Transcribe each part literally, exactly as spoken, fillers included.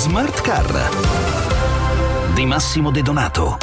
Smart Car di Massimo De Donato.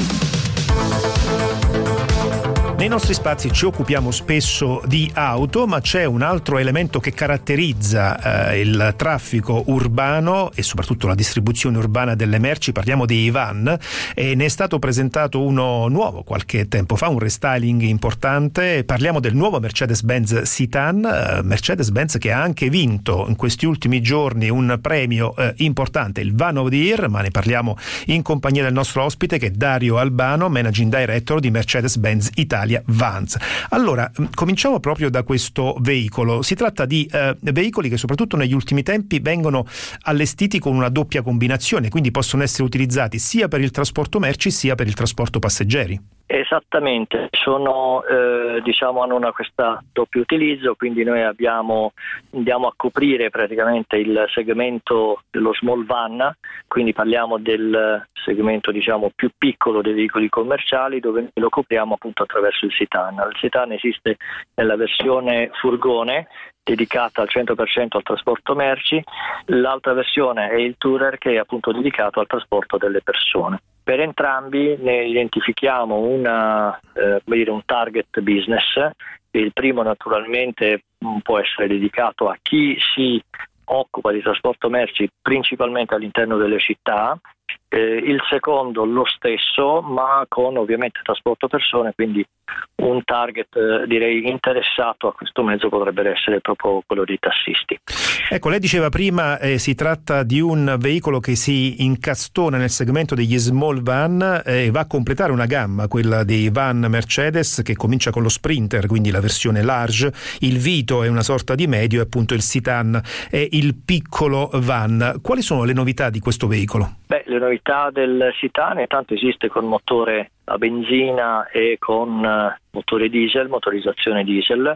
Nei nostri spazi ci occupiamo spesso di auto, ma c'è un altro elemento che caratterizza eh, il traffico urbano e soprattutto la distribuzione urbana delle merci. Parliamo dei van, e ne è stato presentato uno nuovo qualche tempo fa, un restyling importante. Parliamo del nuovo Mercedes-Benz Citan, eh, Mercedes-Benz che ha anche vinto in questi ultimi giorni un premio eh, importante, il Van of the Year, ma ne parliamo in compagnia del nostro ospite che è Dario Albano, Managing Director di Mercedes-Benz Italia Vans. Allora, cominciamo proprio da questo veicolo. Si tratta di eh, veicoli che soprattutto negli ultimi tempi vengono allestiti con una doppia combinazione, quindi possono essere utilizzati sia per il trasporto merci sia per il trasporto passeggeri. Esattamente, sono eh, diciamo hanno una questa doppio utilizzo, quindi noi abbiamo andiamo a coprire praticamente il segmento dello small van, quindi parliamo del segmento diciamo più piccolo dei veicoli commerciali, dove lo copriamo appunto attraverso il Citan. Il Citan esiste nella versione furgone dedicata al cento per cento al trasporto merci, l'altra versione è il Tourer che è appunto dedicato al trasporto delle persone. Per entrambi ne identifichiamo una, eh, come dire, un target business. Il primo naturalmente può essere dedicato a chi si occupa di trasporto merci principalmente all'interno delle città, eh, il secondo lo stesso ma con ovviamente trasporto persone, quindi un target eh, direi interessato a questo mezzo potrebbe essere proprio quello dei tassisti. Ecco, lei diceva prima eh, si tratta di un veicolo che si incastona nel segmento degli small van e eh, va a completare una gamma, quella dei van Mercedes, che comincia con lo Sprinter, quindi la versione large, il Vito è una sorta di medio e appunto il Citan è il piccolo van. Quali sono le novità di questo veicolo? Beh, le novità del Citan intanto esiste con motore a benzina e con uh, motore diesel, motorizzazione diesel,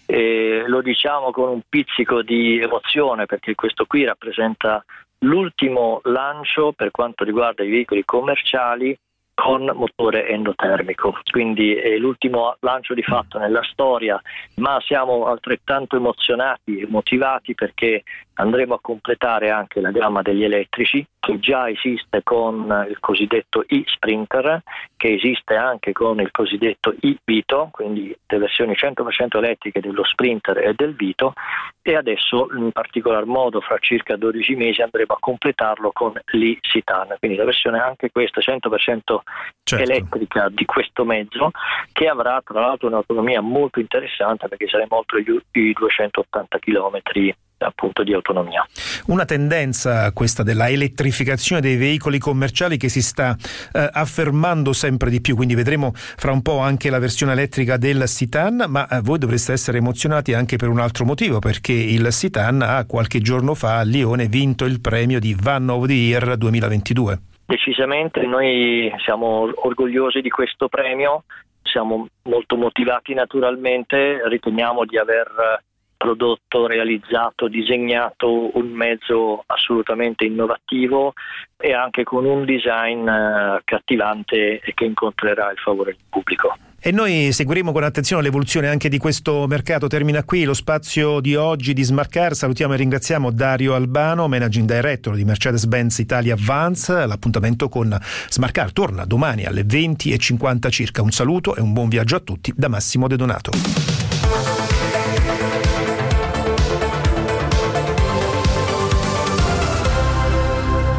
e lo diciamo con un pizzico di emozione perché questo qui rappresenta l'ultimo lancio per quanto riguarda i veicoli commerciali con motore endotermico, quindi è l'ultimo lancio di fatto nella storia, ma siamo altrettanto emozionati e motivati perché andremo a completare anche la gamma degli elettrici che già esiste con il cosiddetto e-Sprinter, che esiste anche con il cosiddetto e-Vito, quindi le versioni cento per cento elettriche dello Sprinter e del Vito, e adesso in particolar modo fra circa dodici mesi andremo a completarlo con l'e-Citan, quindi la versione anche questa cento per cento certo. elettrica di questo mezzo, che avrà tra l'altro un'autonomia molto interessante perché saremo oltre i duecentottanta chilometri appunto di autonomia. Una tendenza questa della elettrificazione dei veicoli commerciali che si sta eh, affermando sempre di più, quindi vedremo fra un po' anche la versione elettrica del Citan, ma eh, voi dovreste essere emozionati anche per un altro motivo, perché il Citan ha qualche giorno fa a Lione vinto il premio di Van of the Year duemilaventidue. Decisamente noi siamo orgogliosi di questo premio, siamo molto motivati naturalmente, riteniamo di aver prodotto, realizzato, disegnato un mezzo assolutamente innovativo e anche con un design uh, accattivante e che incontrerà il favore del pubblico. E noi seguiremo con attenzione l'evoluzione anche di questo mercato. Termina qui lo spazio di oggi di Smart Car. Salutiamo e ringraziamo Dario Albano, Managing Director di Mercedes-Benz Italia Vans. L'appuntamento con Smart Car torna domani alle venti e cinquanta circa. Un saluto e un buon viaggio a tutti da Massimo De Donato.